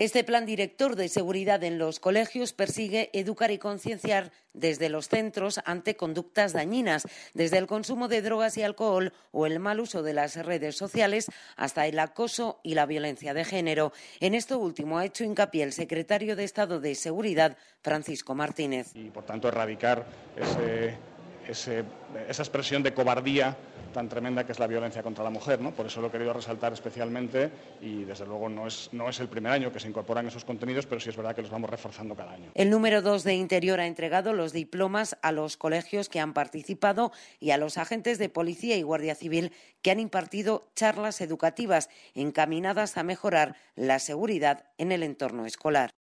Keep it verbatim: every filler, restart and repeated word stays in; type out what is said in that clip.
Este plan director de seguridad en los colegios persigue educar y concienciar desde los centros ante conductas dañinas, desde el consumo de drogas y alcohol o el mal uso de las redes sociales hasta el acoso y la violencia de género. En esto último ha hecho hincapié el secretario de Estado de Seguridad, Francisco Martínez. Y, por tanto, erradicar ese, ese, esa expresión de cobardía tan tremenda que es la violencia contra la mujer, ¿no? Por eso lo he querido resaltar especialmente y, desde luego, no es, no es el primer año que se incorporan esos contenidos, pero sí es verdad que los vamos reforzando cada año. El número dos de Interior ha entregado los diplomas a los colegios que han participado y a los agentes de Policía y Guardia Civil que han impartido charlas educativas encaminadas a mejorar la seguridad en el entorno escolar.